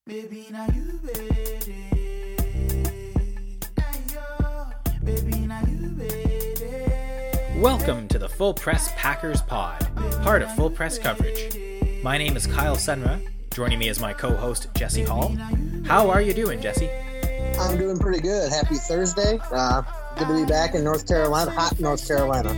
Baby, now you ready. Ayo. Baby, now you ready. Welcome to the Full Press Packers Pod, part of Full Press Coverage. My name is Kyle Senra. Joining me is my co-host, Jesse Hall. How are you doing, Jesse? I'm doing pretty good. Happy Thursday. Good to be back in North Carolina, hot North Carolina.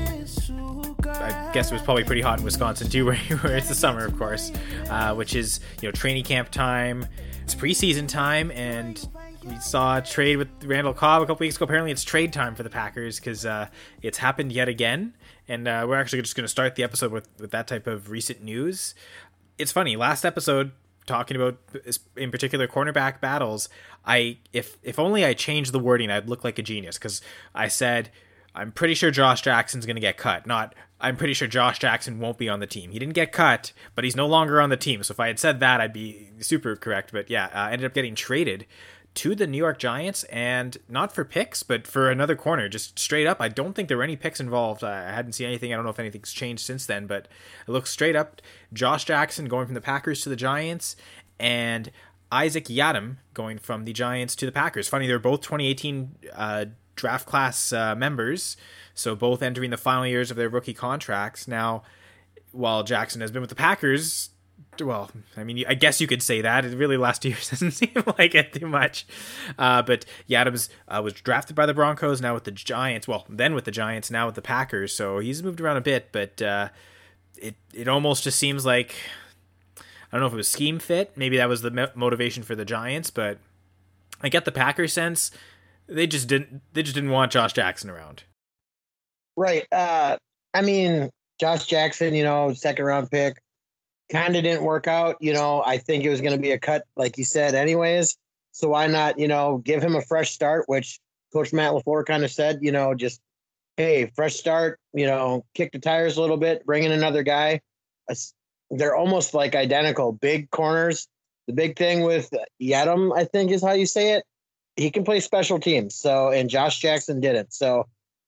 I guess it was probably pretty hot in Wisconsin too, where it's the summer, of course, which is, training camp time. It's preseason time, and we saw a trade with Randall Cobb a couple weeks ago. Apparently it's trade time for the Packers because it's happened yet again, and we're actually just going to start the episode with that type of recent news. It's funny, last episode, talking about, in particular, cornerback battles, if only I changed the wording, I'd look like a genius, because I said, I'm pretty sure Josh Jackson's going to get cut, not I'm pretty sure Josh Jackson won't be on the team. He didn't get cut, but he's no longer on the team. So if I had said that, I'd be super correct. But yeah, ended up getting traded to the New York Giants, and not for picks, but for another corner, just straight up. I don't think there were any picks involved. I hadn't seen anything. I don't know if anything's changed since then, but it looks straight up Josh Jackson going from the Packers to the Giants, and Isaac Yiadom going from the Giants to the Packers. Funny, they're both 2018 draft class members, so both entering the final years of their rookie contracts. Now, while Jackson has been with the Packers, well, I mean, I guess you could say that. It really, last 2 years doesn't seem like it too much. But Yiadom was drafted by the Broncos, now with the Giants. Well, then with the Giants, now with the Packers. So he's moved around a bit, but it almost just seems like, I don't know if it was scheme fit. Maybe that was the motivation for the Giants, but I get the Packers sense. They just didn't want Josh Jackson around. Right. I mean, Josh Jackson, second round pick, kind of didn't work out. I think it was going to be a cut, like you said, anyways. So why not, give him a fresh start, which Coach Matt LaFleur kind of said, just, hey, fresh start, kick the tires a little bit, bring in another guy. They're almost like identical, big corners. The big thing with Yiadom, I think is how you say it, he can play special teams. So, and Josh Jackson didn't. So,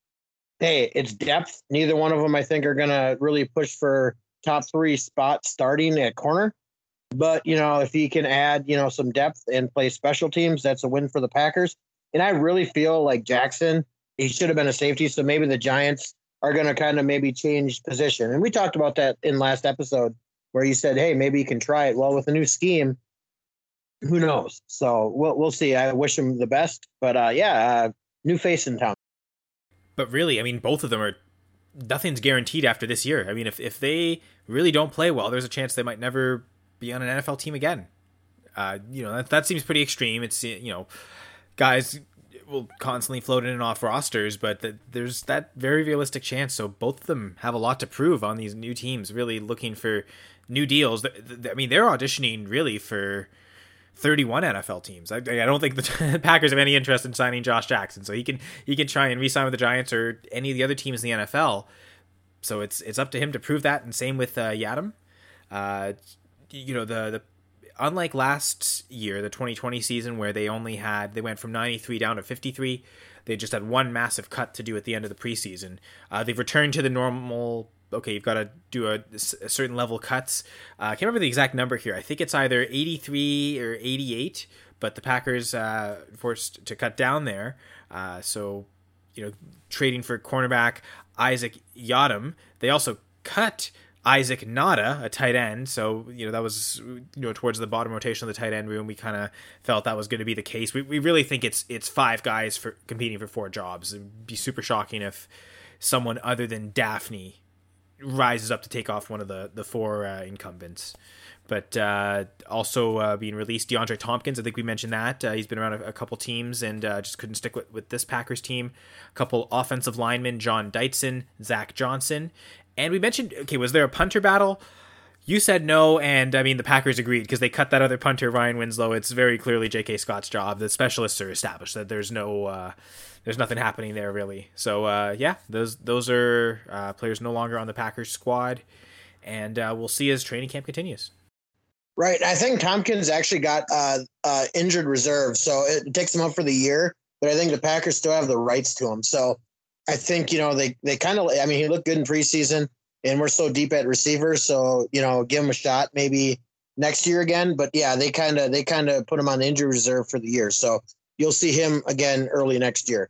hey, it's depth. Neither one of them, I think, are going to really push for top 3 spots starting at corner. But, if he can add, some depth and play special teams, that's a win for the Packers. And I really feel like Jackson, he should have been a safety. So maybe the Giants are going to kind of maybe change position. And we talked about that in last episode where you said, hey, maybe you can try it. Well, with a new scheme, who knows? So we'll see. I wish him the best. But, new face in town. But really, I mean, both of them are, nothing's guaranteed after this year. I mean, if they really don't play well, there's a chance they might never be on an NFL team again. That seems pretty extreme. It's, guys will constantly float in and off rosters, but there's that very realistic chance. So both of them have a lot to prove on these new teams, really looking for new deals. I mean, they're auditioning really for 31 NFL teams. I don't think the Packers have any interest in signing Josh Jackson, so he can try and re-sign with the Giants or any of the other teams in the NFL. So it's up to him to prove that, and same with Yiadom. The unlike last year, the 2020 season, where they went from 93 down to 53, they just had one massive cut to do at the end of the preseason. They've returned to the normal. Okay, you've got to do a certain level cuts. I can't remember the exact number here. I think it's either 83 or 88, but the Packers forced to cut down there. So, trading for cornerback Isaac Yiadom, they also cut Isaac Nada, a tight end. So, that was, towards the bottom rotation of the tight end room. We kind of felt that was going to be the case. We really think it's 5 guys for competing for 4 jobs. It'd be super shocking if someone other than Daphne rises up to take off one of the 4 incumbents. But also being released, DeAndre Thompkins, I think we mentioned that. He's been around a couple teams and just couldn't stick with this Packers team. A couple offensive linemen, John Deitzen, Zach Johnson. And we mentioned, okay, was there a punter battle? You said no, and I mean, the Packers agreed because they cut that other punter, Ryan Winslow. It's very clearly J.K. Scott's job. The specialists are established that there's nothing happening there, really. So, those are players no longer on the Packers squad, and we'll see as training camp continues. Right. I think Tompkins actually got injured reserve, so it takes him up for the year, but I think the Packers still have the rights to him. So I think, they kind of, he looked good in preseason, and we're so deep at receiver. So, give him a shot. Maybe next year again. But yeah, they kind of put him on the injury reserve for the year, so you'll see him again early next year.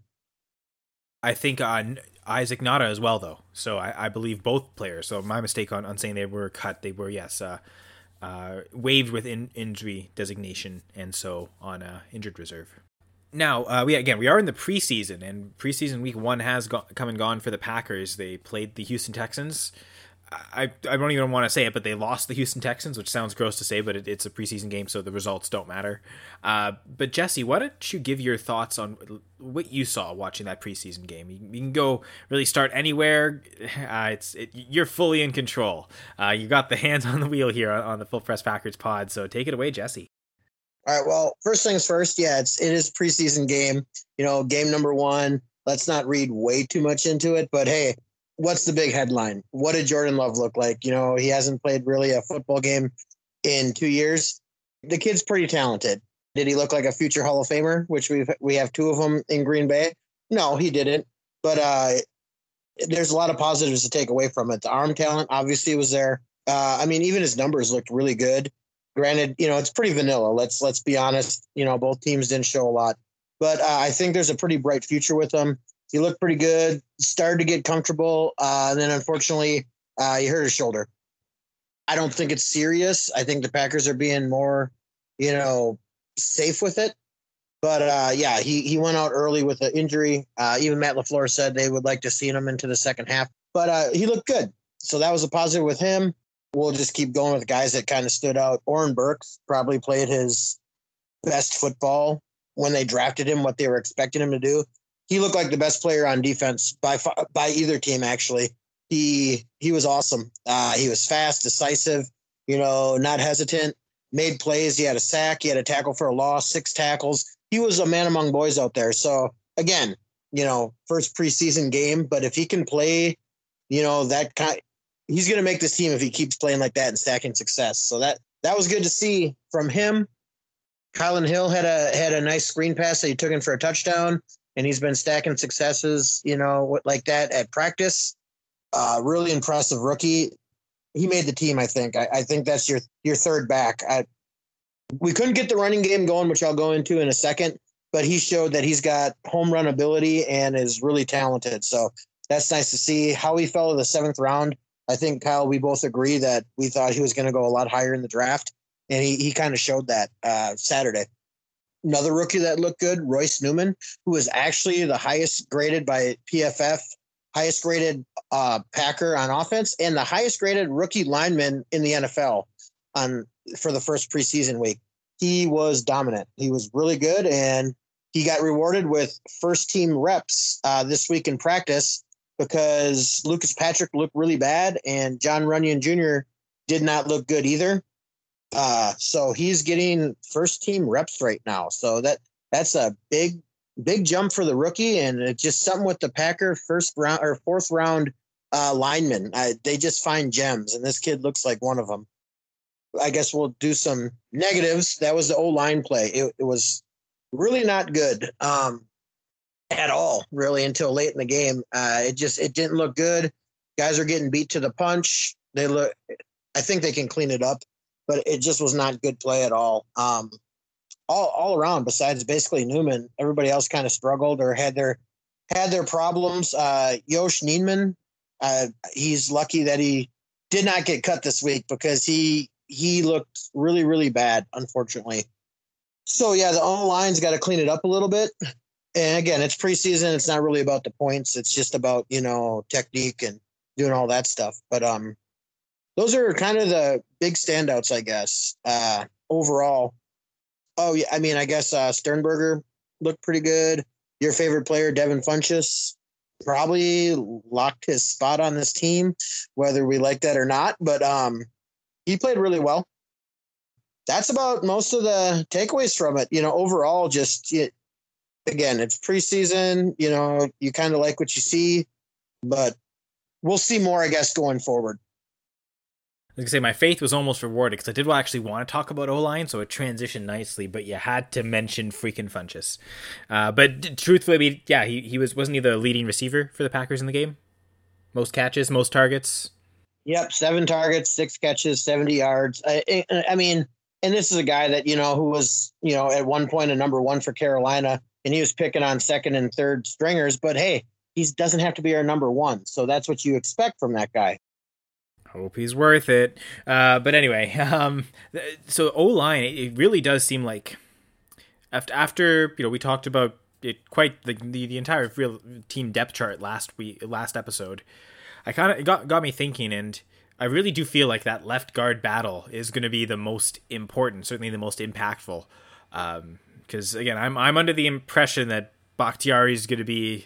I think Isaac Nada as well, though. So I believe both players. So my mistake on saying they were cut. They were, yes, waived with injury designation, and so on injured reserve. Now, we are in the preseason, and preseason week 1 has come and gone for the Packers. They played the Houston Texans. I don't even want to say it, but they lost the Houston Texans, which sounds gross to say, but it's a preseason game, so the results don't matter. But Jesse, why don't you give your thoughts on what you saw watching that preseason game? You can go really start anywhere. You're fully in control. You got the hands on the wheel here on the Full Press Packers pod, so take it away, Jesse. All right. Well, first things first. Yeah, it is preseason game. Game number 1. Let's not read way too much into it. But hey, what's the big headline? What did Jordan Love look like? He hasn't played really a football game in 2 years. The kid's pretty talented. Did he look like a future Hall of Famer? Which we have 2 of them in Green Bay. No, he didn't. But there's a lot of positives to take away from it. The arm talent obviously was there. Even his numbers looked really good. Granted, it's pretty vanilla. Let's be honest. Both teams didn't show a lot, but I think there's a pretty bright future with him. He looked pretty good. Started to get comfortable, and then unfortunately, he hurt his shoulder. I don't think it's serious. I think the Packers are being more, safe with it. But he went out early with an injury. Even Matt LaFleur said they would like to see him into the second half, but he looked good. So that was a positive with him. We'll just keep going with guys that kind of stood out. Oren Burks probably played his best football when they drafted him, what they were expecting him to do. He looked like the best player on defense by either team, actually. He was awesome. He was fast, decisive, not hesitant, made plays. He had a sack. He had a tackle for a loss, 6 tackles. He was a man among boys out there. So, again, first preseason game. But if he can play, that kind – he's going to make this team if he keeps playing like that and stacking success. So that was good to see from him. Kylan Hill had a nice screen pass that he took in for a touchdown, and he's been stacking successes, like that at practice. Really impressive rookie. He made the team, I think. I think that's your third back. We couldn't get the running game going, which I'll go into in a second, but he showed that he's got home run ability and is really talented. So that's nice to see. How he fell to the 7th round. I think, Kyle, we both agree that we thought he was going to go a lot higher in the draft, and he kind of showed that Saturday. Another rookie that looked good, Royce Newman, who was actually the highest graded by PFF, highest graded Packer on offense, and the highest graded rookie lineman in the NFL for the first preseason week. He was dominant. He was really good, and he got rewarded with first-team reps this week in practice, because Lucas Patrick looked really bad and John Runyon Jr. did not look good either. So he's getting first team reps right now. So that's a big jump for the rookie. And it's just something with the Packer 1st round or 4th round linemen. They just find gems, and this kid looks like one of them. I guess we'll do some negatives. That was the O-line play. It was really not good. At all, really, until late in the game. It didn't look good. Guys are getting beat to the punch. I think they can clean it up, but it just was not good play at all. All around, besides basically Newman, everybody else kind of struggled or had their problems. Yosh Neiman, he's lucky that he did not get cut this week, because he looked really, really bad, unfortunately. So yeah, the O-line's got to clean it up a little bit. And again, it's preseason. It's not really about the points. It's just about, technique and doing all that stuff. But those are kind of the big standouts, I guess, overall. Oh, yeah. I guess Sternberger looked pretty good. Your favorite player, Devin Funchess, probably locked his spot on this team, whether we like that or not. But he played really well. That's about most of the takeaways from it. Overall, just again, it's preseason, you kind of like what you see, but we'll see more, I guess, going forward. I was going to say, my faith was almost rewarded, because I did actually want to talk about O-line, so it transitioned nicely, but you had to mention freaking Funchess. But truthfully, he wasn't he the leading receiver for the Packers in the game? Most catches, most targets? Yep, 7 targets, 6 catches, 70 yards. I mean, and this is a guy that, who was, at one point a number one for Carolina, and he was picking on second and third stringers. But hey, he doesn't have to be our number one. So that's what you expect from that guy. Hope he's worth it. But anyway, so O-line, it really does seem like after we talked about it quite the entire real team depth chart last episode. It got me thinking, and I really do feel like that left guard battle is going to be the most important, certainly the most impactful. Because again, I'm under the impression that Bakhtiari is going to be.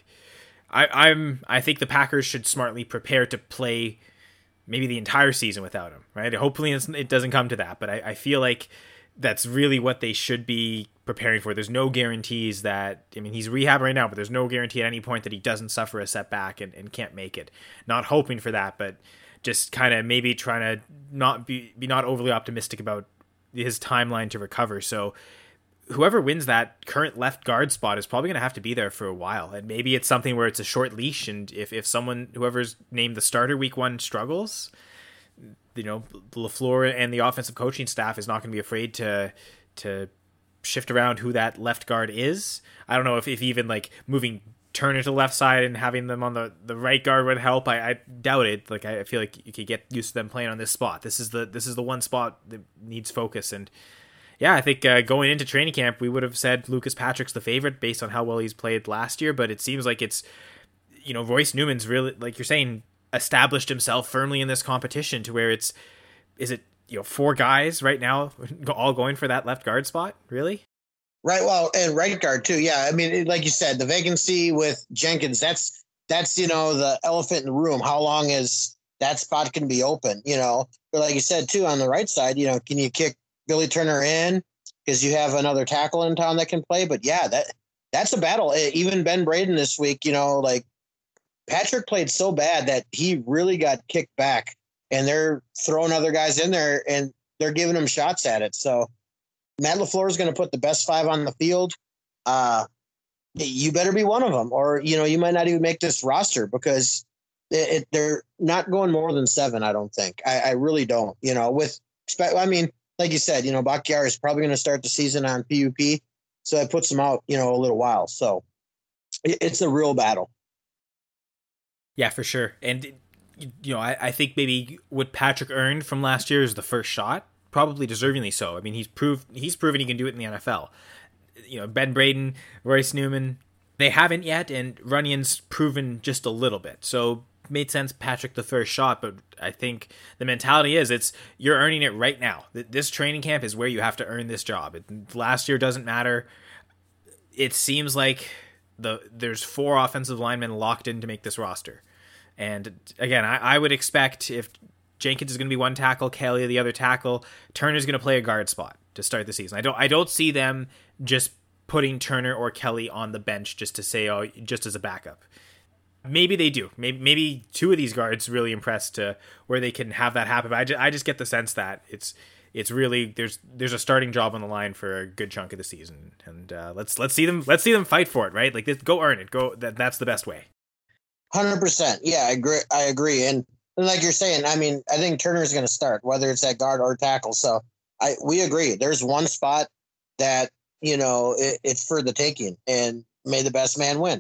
I think the Packers should smartly prepare to play maybe the entire season without him. Right? Hopefully it doesn't come to that, but I feel like that's really what they should be preparing for. There's no guarantees that, he's rehabbing right now, but there's no guarantee at any point that he doesn't suffer a setback and can't make it. Not hoping for that, but just kind of maybe trying to not be not overly optimistic about his timeline to recover. So whoever wins that current left guard spot is probably going to have to be there for a while. And maybe it's something where it's a short leash. And if whoever's named the starter week 1 struggles, LaFleur and the offensive coaching staff is not going to be afraid to shift around who that left guard is. I don't know if even like moving Turner to the left side and having them on the right guard would help. I doubt it. Like I feel like you could get used to them playing on this spot. This is the one spot that needs focus. And yeah, I think going into training camp, we would have said Lucas Patrick's the favorite based on how well he's played last year. But it seems like it's, Royce Newman's really, like you're saying, established himself firmly in this competition to where is it 4 guys right now all going for that left guard spot, really? Right. Well, and right guard too. Yeah. Like you said, the vacancy with Jenkins, that's the elephant in the room. How long is that spot can be open, but like you said too, on the right side, can you kick Billy Turner in because you have another tackle in town that can play? But yeah, that's a battle. Even Ben Braden this week, like Patrick played so bad that he really got kicked back, and they're throwing other guys in there and they're giving them shots at it. So Matt LaFleur is going to put the best 5 on the field. You better be one of them, or, you might not even make this roster because they're not going more than 7. I don't think. I really don't, like you said, Bakhtiari is probably going to start the season on PUP. So it puts them out, a little while. So it's a real battle. Yeah, for sure. And, I think maybe what Patrick earned from last year is the first shot, probably deservingly so. He's proven he can do it in the NFL. Ben Braden, Royce Newman, they haven't yet, and Runyon's proven just a little bit. So made sense Patrick the first shot, but I think the mentality is you're earning it right now. This training camp is where you have to earn this job. Last year doesn't matter. It seems like there's 4 offensive linemen locked in to make this roster. And again, I would expect if Jenkins is going to be one tackle, Kelly the other tackle, Turner's going to play a guard spot to start the season. I don't see them just putting Turner or Kelly on the bench just to say, just as a backup. Maybe they do. Maybe 2 of these guards really impress to where they can have that happen. But I just get the sense that it's really there's a starting job on the line for a good chunk of the season, and let's see them fight for it, right? Like go earn it. That's the best way. 100%. Yeah, I agree. And like you're saying, I think Turner is going to start, whether it's at guard or tackle. So we agree. There's one spot that, it's for the taking, and may the best man win.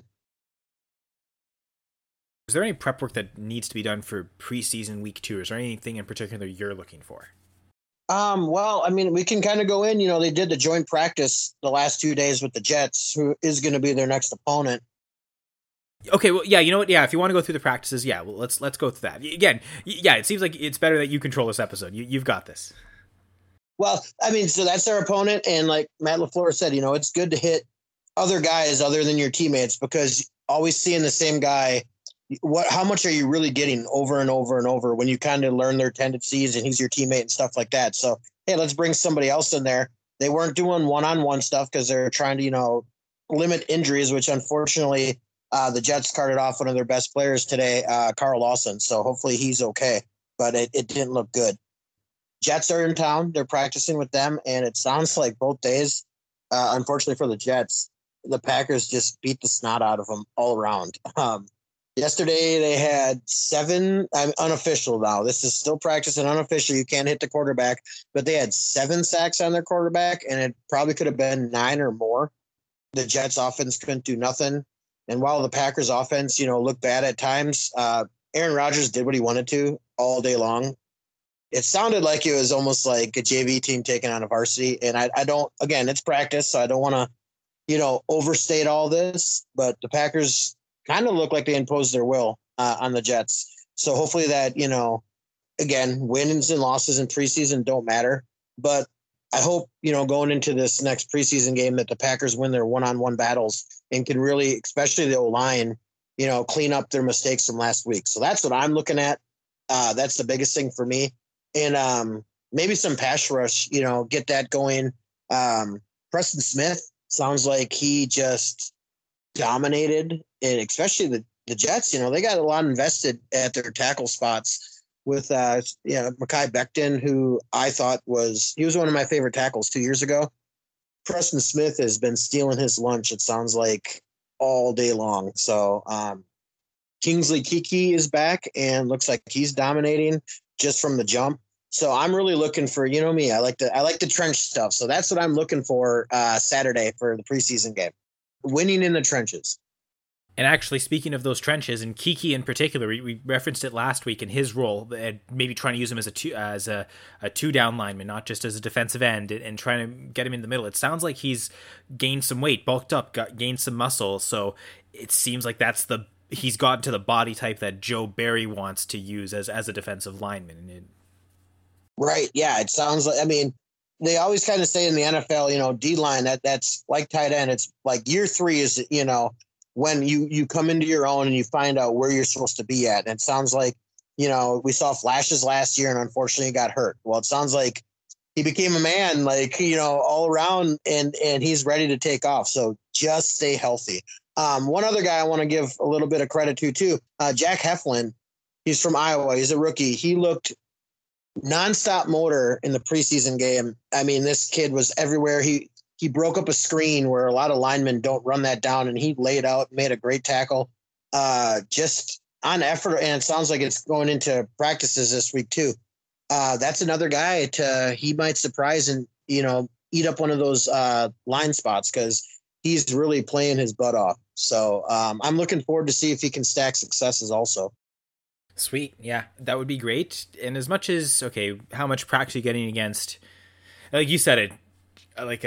Is there any prep work that needs to be done for preseason week 2? Is there anything in particular you're looking for? Well, we can kind of go in, they did the joint practice the last 2 days with the Jets, who is going to be their next opponent. Okay, well, yeah, you know what? Yeah, if you want to go through the practices, yeah, well, let's go through that. Again, yeah, it seems like it's better that you control this episode. You've got this. Well, so that's their opponent, and like Matt LaFleur said, it's good to hit other guys other than your teammates, because always seeing the same guy, how much are you really getting over and over and over when you kind of learn their tendencies and he's your teammate and stuff like that. So, hey, let's bring somebody else in there. They weren't doing one-on-one stuff because they're trying to, limit injuries, which unfortunately the Jets carted off one of their best players today, Carl Lawson. So hopefully he's okay, but it didn't look good. Jets are in town. They're practicing with them, and it sounds like both days, unfortunately for the Jets, the Packers just beat the snot out of them all around. Yesterday they had seven. I'm unofficial now. This is still practice and unofficial. You can't hit the quarterback, but they had 7 sacks on their quarterback, and it probably could have been 9 or more. The Jets offense couldn't do nothing. And while the Packers offense, looked bad at times, Aaron Rodgers did what he wanted to all day long. It sounded like it was almost like a JV team taking on a varsity. And I don't, again, it's practice, so I don't want to, overstate all this, but the Packers kind of look like they imposed their will on the Jets. So hopefully that, again, wins and losses in preseason don't matter. But I hope, going into this next preseason game that the Packers win their one-on-one battles and can really, especially the O-line, clean up their mistakes from last week. So that's what I'm looking at. That's the biggest thing for me. And maybe some pass rush, get that going. Preston Smith sounds like he just dominated, and especially the Jets, they got a lot invested at their tackle spots with Mekhi Becton, who I thought he was one of my favorite tackles 2 years ago. Preston Smith has been stealing his lunch, it sounds like, all day long. So Kingsley Keke is back and looks like he's dominating just from the jump. So I'm really looking for, me, I like the trench stuff. So that's what I'm looking for Saturday for the preseason game. Winning in the trenches. And actually, speaking of those trenches, and Keke in particular, we referenced it last week in his role, and maybe trying to use him as a two down lineman, not just as a defensive end, and trying to get him in the middle. It sounds like he's gained some weight, bulked up, gained some muscle. So it seems like he's gotten to the body type that Joe Barry wants to use as a defensive lineman. Right. Yeah. It sounds like, they always kind of say in the NFL, D-line, that's like tight end. It's like year 3 is, when you come into your own and you find out where you're supposed to be at. And it sounds like, we saw flashes last year and unfortunately got hurt. Well, it sounds like he became a man, like, all around, and he's ready to take off. So just stay healthy. One other guy I want to give a little bit of credit to too, Jack Heflin. He's from Iowa. He's a rookie. He looked nonstop motor in the preseason game. This kid was everywhere. He broke up a screen where a lot of linemen don't run that down, and he laid out, made a great tackle, just on effort. And it sounds like it's going into practices this week too. That's another guy he might surprise and, eat up one of those line spots, because he's really playing his butt off. So I'm looking forward to see if he can stack successes also. Sweet. Yeah, that would be great. And as much as, how much practice are you getting against, like you said, it like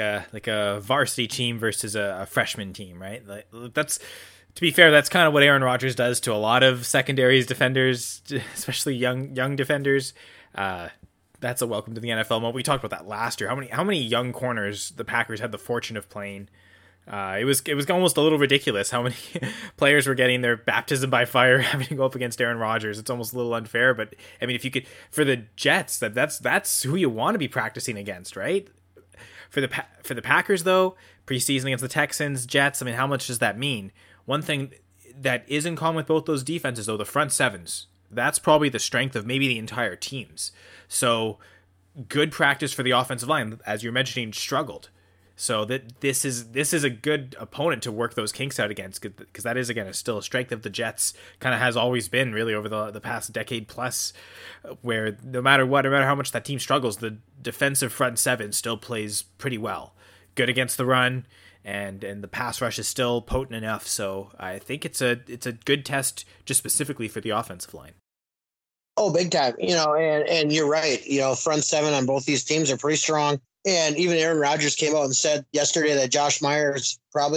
a varsity team versus a freshman team, right? Like, that's, to be fair, that's kind of what Aaron Rodgers does to a lot of secondaries defenders, especially young defenders. That's a welcome to the NFL moment. We talked about that last year. How many young corners the Packers had the fortune of playing. It was almost a little ridiculous how many players were getting their baptism by fire having to go up against Aaron Rodgers. It's almost a little unfair, but if you could, for the Jets, that's who you want to be practicing against, right? For the Packers though, preseason against the Texans, Jets, how much does that mean? One thing that is in common with both those defenses though, the front sevens, that's probably the strength of maybe the entire teams. So good practice for the offensive line, as you're mentioning, struggled. So that this is a good opponent to work those kinks out against, because that is, again, still a strength of the Jets, kind of has always been really over the past decade plus, where no matter how much that team struggles, the defensive front seven still plays pretty well, good against the run, and the pass rush is still potent enough. So I think it's a good test just specifically for the offensive line. Oh, big time. And you're right. Front seven on both these teams are pretty strong. And even Aaron Rodgers came out and said yesterday that Josh Myers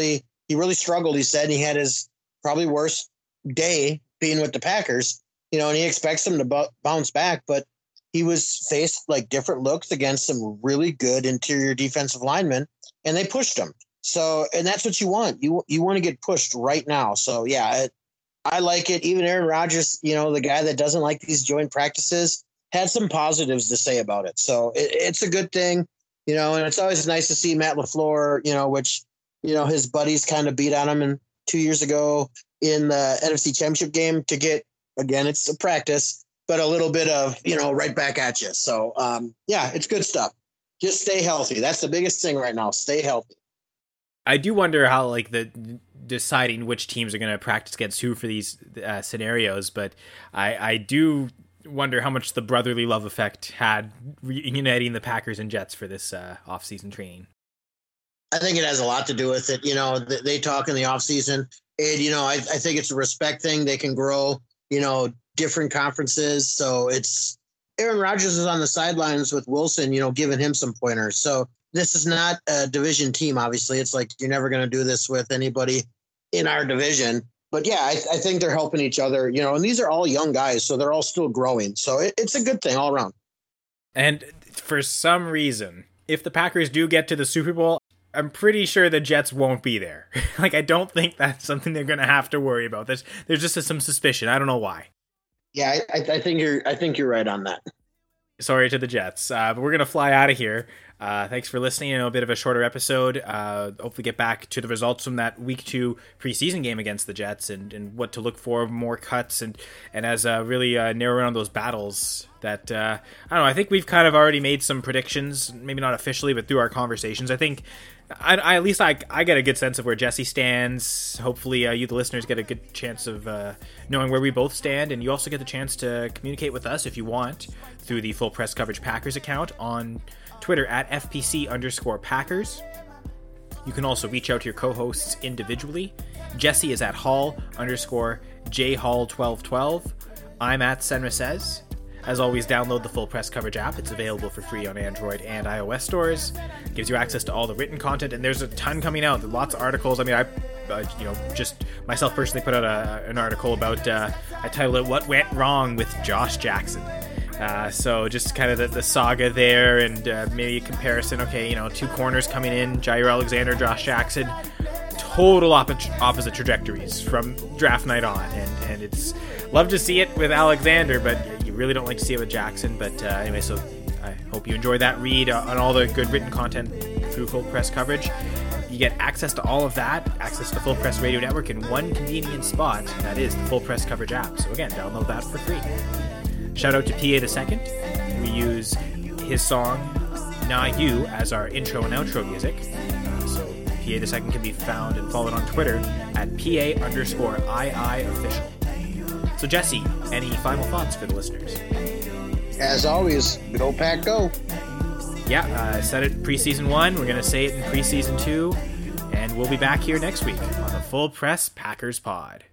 he really struggled. He said he had his probably worst day being with the Packers, and he expects him to bounce back, but he was faced like different looks against some really good interior defensive linemen, and they pushed him. So, and that's what you want. You want to get pushed right now. So yeah, I like it. Even Aaron Rodgers, the guy that doesn't like these joint practices, had some positives to say about it. So it's a good thing. And it's always nice to see Matt LaFleur, which, his buddies kind of beat on him 2 years ago in the NFC Championship game, to get, again, it's a practice, but a little bit of, right back at you. So, yeah, it's good stuff. Just stay healthy. That's the biggest thing right now. Stay healthy. I do wonder how, like, deciding which teams are going to practice against who for these scenarios, but I do wonder how much the brotherly love effect had reuniting the Packers and Jets for this off-season training. I think it has a lot to do with it. You know, they talk in the offseason. And, you know, I think it's a respect thing. They can grow, you know, different conferences. So it's Aaron Rodgers is on the sidelines with Wilson, you know, giving him some pointers. So this is not a division team, obviously. It's like you're never going to do this with anybody in our division. But, yeah, I think they're helping each other, you know, and these are all young guys, so they're all still growing. So it's a good thing all around. And for some reason, if the Packers do get to the Super Bowl, I'm pretty sure the Jets won't be there. Like, I don't think that's something they're going to have to worry about. There's just some suspicion. I don't know why. Yeah, I think you're right on that. Sorry to the Jets, but we're going to fly out of here. Thanks for listening. I know a bit of a shorter episode. Hopefully get back to the results from that week 2 preseason game against the Jets and what to look for, more cuts, and as really narrow down those battles that, I don't know, I think we've kind of already made some predictions, maybe not officially, but through our conversations. I think at least I get a good sense of where Jesse stands. Hopefully you, the listeners, get a good chance of knowing where we both stand, and you also get the chance to communicate with us if you want through the Full Press Coverage Packers account on Twitter at FPC_Packers. You can also reach out to your co-hosts individually. Jesse is at Hall_JHall1212. I'm at Senra Says. As always, download the Full Press Coverage app. It's available for free on Android and iOS stores. It gives you access to all the written content, and there's a ton coming out. Lots of articles. I mean, I just myself personally put out an article about, I titled it, What Went Wrong with Josh Jackson. So just kind of the saga there, and maybe a comparison. Okay, you know, 2 corners coming in, Jair Alexander, Josh Jackson, total opposite trajectories from draft night on, and it's love to see it with Alexander, but you really don't like to see it with Jackson. But anyway, so I hope you enjoy that read on all the good written content through Full Press Coverage. You get access to all of that, access to the Full Press Radio Network in one convenient spot. That is the Full Press Coverage app. So again, download that for free. Shout out to PA the Second. We use his song "Nah You" as our intro and outro music. So PA the Second can be found and followed on Twitter at PA_II official. So Jesse, any final thoughts for the listeners? As always, go Pack, go. Yeah, I said it preseason 1. We're going to say it in preseason 2. And we'll be back here next week on the Full Press Packers Pod.